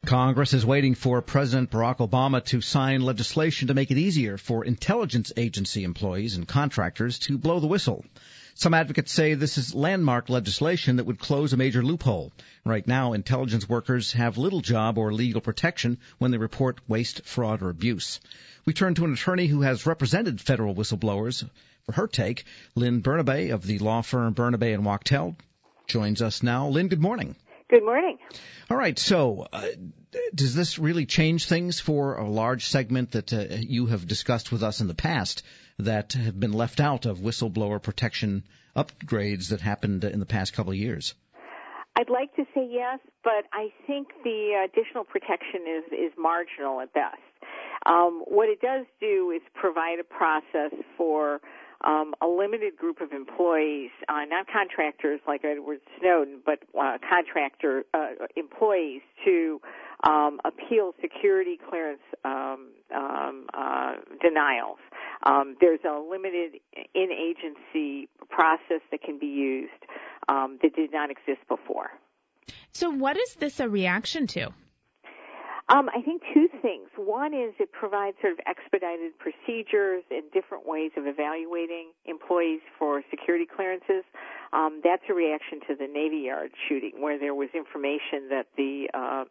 Congress is waiting for President Barack Obama to sign legislation to make it easier for intelligence agency employees and contractors to blow the whistle. Some advocates say this is landmark legislation that would close a major loophole. Right now, intelligence workers have little job or legal protection when they report waste, fraud, or abuse. We turn to an attorney who has represented federal whistleblowers for her take. Lynn Bernabe of the law firm Bernabe and Wachtell joins us now. Lynn, good morning. Good morning. All right, so does this really change things for a large segment that you have discussed with us in the past that have been left out of whistleblower protection upgrades that happened in the past couple of years? I'd like to say yes, but I think the additional protection is marginal at best. What it does do is provide a process for a limited group of employees, not contractors like Edward Snowden, but contractor employees to appeal security clearance denials. There's a limited in-agency process that can be used that did not exist before. So what is this a reaction to? I think two things. One is it provides sort of expedited procedures and different ways of evaluating employees for security clearances. That's a reaction to the Navy Yard shooting, where there was information that the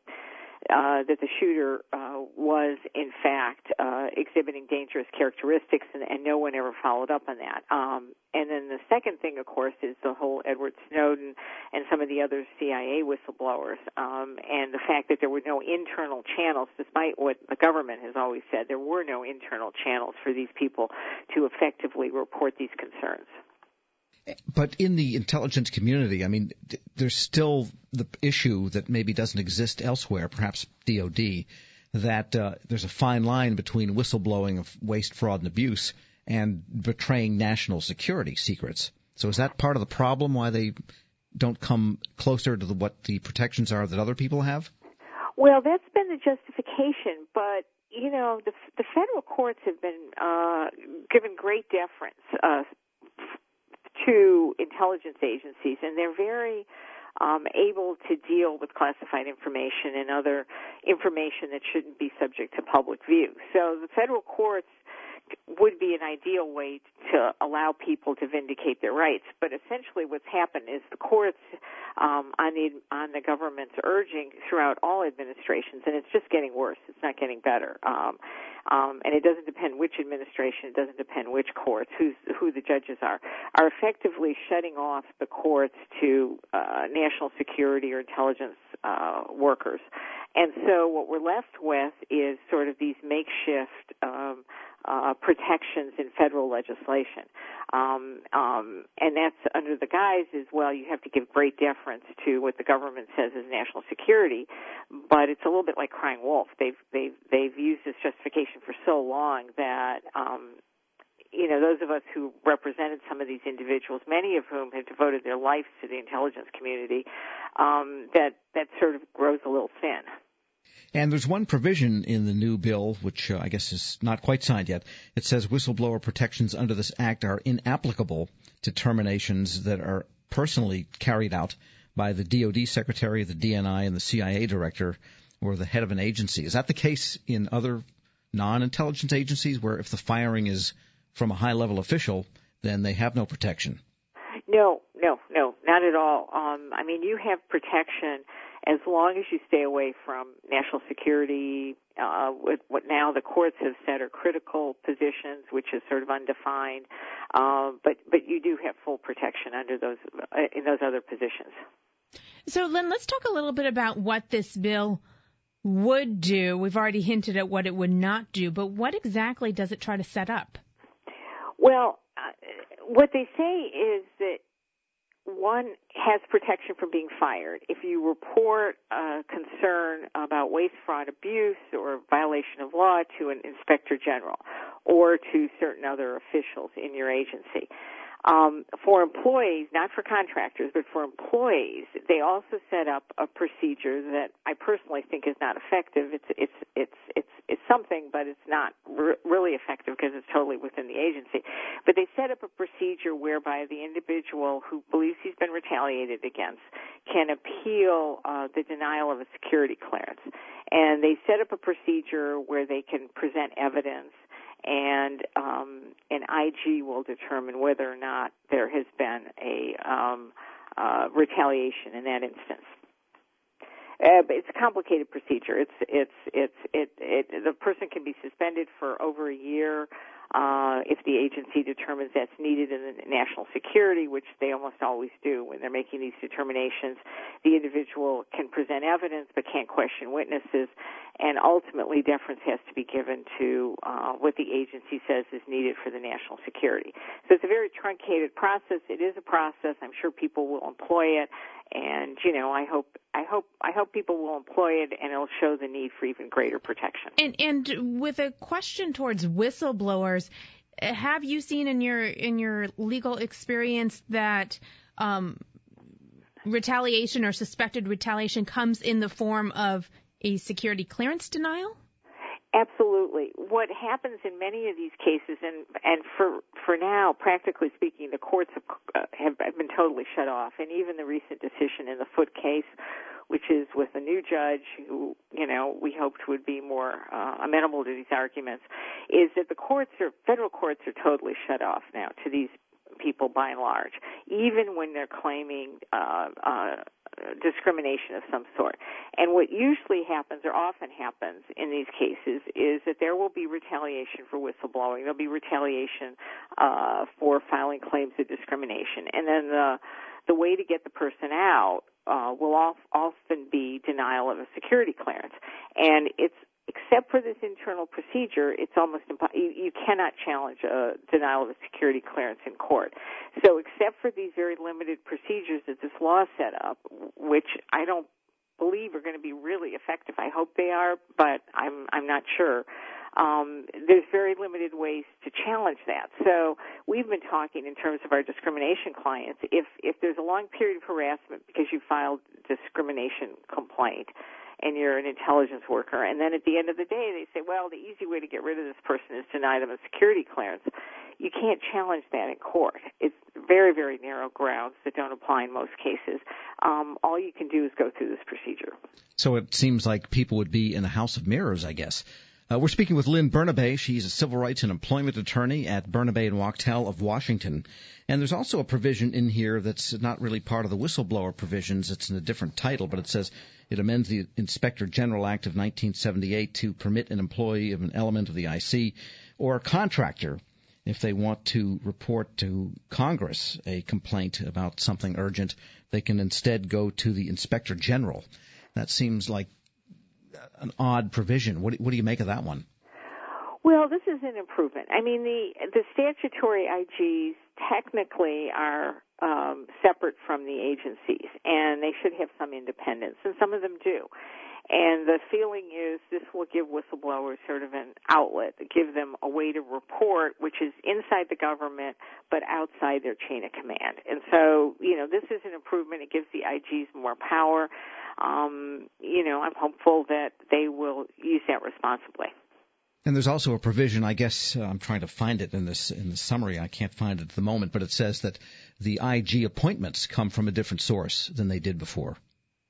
shooter was in fact exhibiting dangerous characteristics, and no one ever followed up on that. And then the second thing, of course, is the whole Edward Snowden and some of the other CIA whistleblowers, and the fact that there were no internal channels, despite what the government has always said, there were no internal channels for these people to effectively report these concerns. But in the intelligence community, I mean, there's still the issue that maybe doesn't exist elsewhere, perhaps DOD, that there's a fine line between whistleblowing of waste, fraud, and abuse and betraying national security secrets. So is that part of the problem, why they don't come closer to what the protections are that other people have? Well, that's been the justification, but you know, the federal courts have been given great deference to intelligence agencies, and they're very able to deal with classified information and other information that shouldn't be subject to public view. So the federal courts would be an ideal way to allow people to vindicate their rights. But essentially what's happened is the courts, on the government's urging throughout all administrations, and it's just getting worse. It's not getting better. And it doesn't depend which administration, it doesn't depend which courts, who the judges are effectively shutting off the courts to national security or intelligence workers. And so what we're left with is sort of these makeshift protections in federal legislation. And that's under the guise as well, you have to give great deference to what the government says is national security, but it's a little bit like crying wolf. They've used this justification for so long that you know, those of us who represented some of these individuals, many of whom have devoted their lives to the intelligence community, that sort of grows a little thin. And there's one provision in the new bill, which I guess is not quite signed yet. It says whistleblower protections under this act are inapplicable to terminations that are personally carried out by the DOD secretary, the DNI, and the CIA director, or the head of an agency. Is that the case in other non-intelligence agencies, where if the firing is from a high-level official, then they have no protection? No, not at all. I mean, you have protection as long as you stay away from national security, with what now the courts have said are critical positions, which is sort of undefined. But you do have full protection under those in those other positions. So, Lynn, let's talk a little bit about what this bill would do. We've already hinted at what it would not do, but what exactly does it try to set up? Well, what they say is that one has protection from being fired. If you report a concern about waste, fraud, abuse, or violation of law to an inspector general or to certain other officials in your agency. For employees, not for contractors, but for employees, they also set up a procedure that I personally think is not effective. It's something, but it's not really effective because it's totally within the agency. But they set up a procedure whereby the individual who believes he's been retaliated against can appeal the denial of a security clearance. And they set up a procedure where they can present evidence, and an IG will determine whether or not there has been a retaliation in that instance. But it's a complicated procedure. The person can be suspended for over a year if the agency determines that's needed in the national security, which they almost always do when they're making these determinations. The individual can present evidence but can't question witnesses, and ultimately deference has to be given to what the agency says is needed for the national security. So it's a very truncated process. It is a process. I'm sure people will employ it, and I hope people will employ it, and it'll show the need for even greater protection. And with a question towards whistleblowers, have you seen in your legal experience that retaliation or suspected retaliation comes in the form of a security clearance denial? Absolutely. What happens in many of these cases, and for now, practically speaking, the courts have been totally shut off, and even the recent decision in the Foote case, which is with a new judge who, we hoped would be more amenable to these arguments, is that federal courts are totally shut off now to these people by and large, even when they're claiming discrimination of some sort. And what usually happens, or often happens in these cases, is that there will be retaliation for whistleblowing. There'll be retaliation for filing claims of discrimination. And then the way to get the person out will often be denial of a security clearance. And except for this internal procedure, it's almost impossible. You cannot challenge a denial of a security clearance in court. So except for these very limited procedures that this law set up, which I don't believe are going to be really effective. I hope they are, but I'm not sure. There's very limited ways to challenge that. So we've been talking in terms of our discrimination clients. If there's a long period of harassment because you filed a discrimination complaint, and you're an intelligence worker, and then at the end of the day they say, well, the easy way to get rid of this person is deny them a security clearance. You can't challenge that in court. It's very, very narrow grounds that don't apply in most cases. All you can do is go through this procedure. So it seems like people would be in a house of mirrors, I guess. We're speaking with Lynn Bernabei. She's a civil rights and employment attorney at Bernabei & Wachtell of Washington. And there's also a provision in here that's not really part of the whistleblower provisions. It's in a different title, but it says it amends the Inspector General Act of 1978 to permit an employee of an element of the IC or a contractor, if they want to report to Congress a complaint about something urgent, they can instead go to the Inspector General. That seems like an odd provision. What do you make of that one? Well, this is an improvement. I mean, the statutory IGs technically are separate from the agencies, and they should have some independence, and some of them do. And the feeling is this will give whistleblowers sort of an outlet, give them a way to report, which is inside the government but outside their chain of command. And so, this is an improvement. It gives the IGs more power. I'm hopeful that they will use that responsibly. And there's also a provision, I guess, I'm trying to find it in the summary. I can't find it at the moment, but it says that the IG appointments come from a different source than they did before.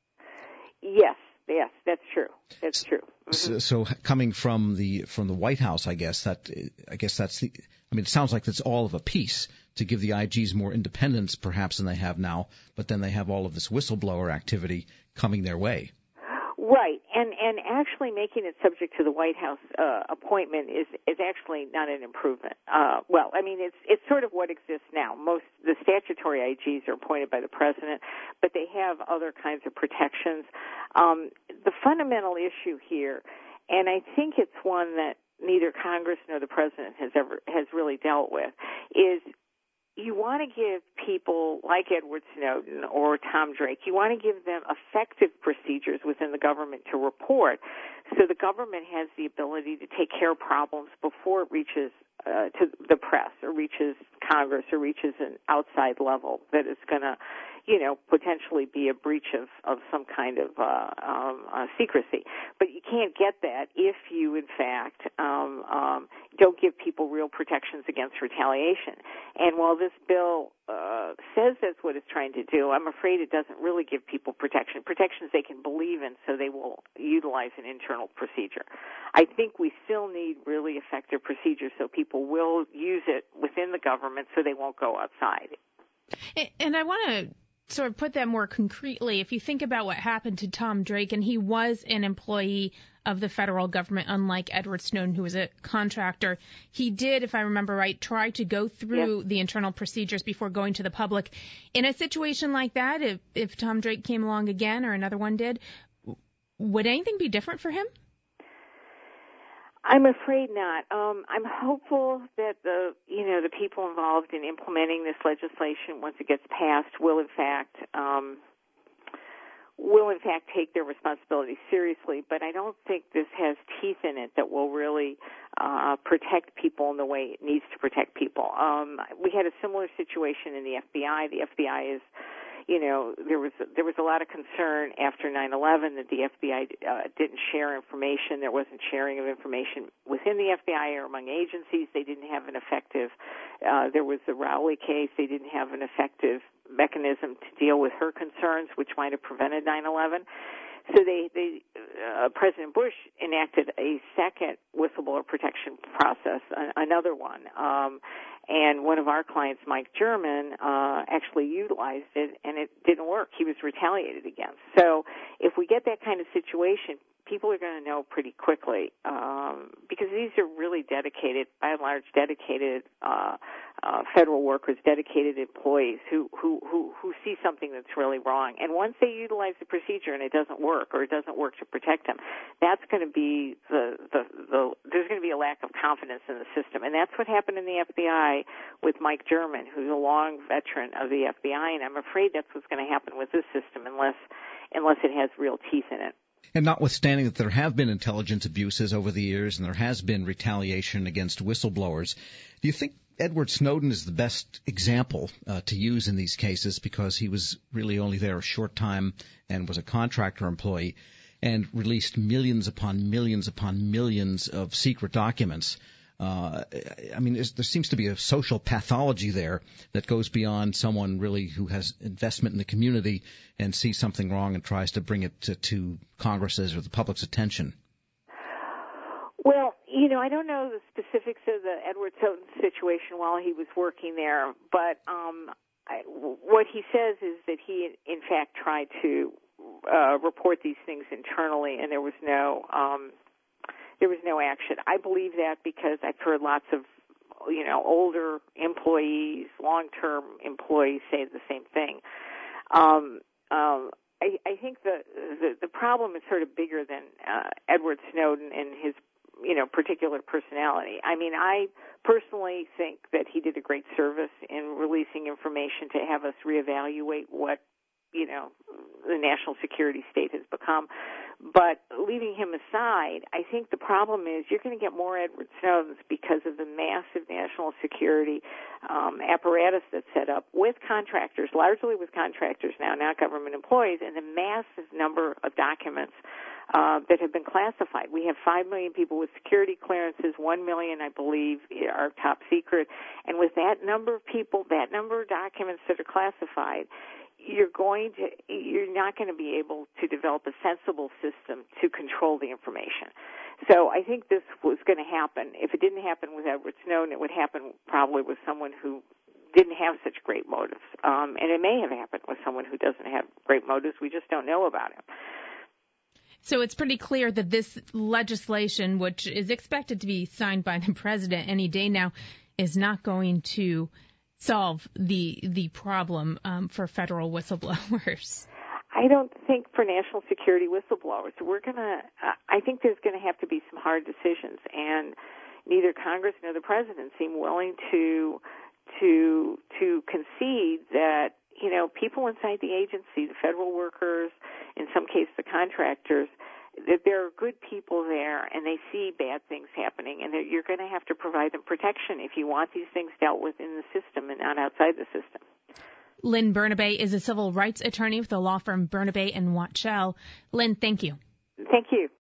Yes, that's true. That's true. Mm-hmm. So coming from the White House, I guess that's the. I mean, it sounds like that's all of a piece to give the IGs more independence, perhaps, than they have now. But then they have all of this whistleblower activity coming their way. Right, and actually making it subject to the White House appointment is actually not an improvement. It's sort of what exists now. The statutory IGs are appointed by the president, but they have other kinds of protections. The fundamental issue here, and I think it's one that neither Congress nor the president has really dealt with, is you want to give people like Edward Snowden or Tom Drake, you want to give them effective procedures within the government to report, so the government has the ability to take care of problems before it reaches to the press or reaches Congress or reaches an outside level that is going to, potentially be a breach of some kind of secrecy. But you can't get that if you, in fact, don't give people real protections against retaliation. And while this bill says that's what it's trying to do, I'm afraid it doesn't really give people protections they can believe in, so they will utilize an internal procedure. I think we still need really effective procedures so people will use it within the government so they won't go outside. And I want to sort of put that more concretely. If you think about what happened to Tom Drake, and he was an employee of the federal government, unlike Edward Snowden, who was a contractor, he did, if I remember right, try to go through the internal procedures before going to the public. In a situation like that, if Tom Drake came along again or another one did, would anything be different for him? I'm afraid not. I'm hopeful that the people involved in implementing this legislation, once it gets passed, will in fact take their responsibility seriously. But I don't think this has teeth in it that will really protect people in the way it needs to protect people. We had a similar situation in the FBI. The FBI is, there was a lot of concern after 9/11 that the FBI didn't share information. There wasn't sharing of information within the FBI or among agencies. They didn't have an effective. There was the Rowley case. They didn't have an effective mechanism to deal with her concerns, which might have prevented 9/11. So President Bush enacted a second whistleblower protection process, another one. And one of our clients, Mike German, actually utilized it, and it didn't work. He was retaliated against. So if we get that kind of situation, people are going to know pretty quickly, because these are really dedicated, by and large, dedicated federal workers, dedicated employees who see something that's really wrong. And once they utilize the procedure and it doesn't work, or it doesn't work to protect them, that's going to be there's going to be a lack of confidence in the system. And that's what happened in the FBI with Mike German, who's a long veteran of the FBI. And I'm afraid that's what's going to happen with this system unless it has real teeth in it. And notwithstanding that there have been intelligence abuses over the years and there has been retaliation against whistleblowers, do you think Edward Snowden is the best example to use in these cases, because he was really only there a short time and was a contractor employee and released millions upon millions upon millions of secret documents? There seems to be a social pathology there that goes beyond someone really who has investment in the community and sees something wrong and tries to bring it to Congress's or the public's attention. Well, I don't know the specifics of the Edward Snowden situation while he was working there, but what he says is that he, in fact, tried to report these things internally, and there was no action. I believe that because I've heard lots of, older employees, long-term employees say the same thing. I think the problem is sort of bigger than Edward Snowden and his, particular personality. I mean, I personally think that he did a great service in releasing information to have us reevaluate what, the national security state has become. But leaving him aside, I think the problem is you're going to get more Edward Snowdens because of the massive national security apparatus that's set up with contractors, largely with contractors now, not government employees, and the massive number of documents that have been classified. We have 5 million people with security clearances, 1 million, I believe, are top secret. And with that number of people, that number of documents that are classified, you're not going to be able to develop a sensible system to control the information. So I think this was going to happen. If it didn't happen with Edward Snowden, it would happen probably with someone who didn't have such great motives. And it may have happened with someone who doesn't have great motives. We just don't know about him. So it's pretty clear that this legislation, which is expected to be signed by the president any day now, is not going to solve the problem for federal whistleblowers. I don't think for national security whistleblowers. I think there's going to have to be some hard decisions, and neither Congress nor the president seem willing to concede that, people inside the agency, the federal workers, in some cases the contractors, that there are good people there and they see bad things happening, and that you're going to have to provide them protection if you want these things dealt with in the system and not outside the system. Lynn Bernabei is a civil rights attorney with the law firm Bernabei and Wachtell. Lynn, thank you. Thank you.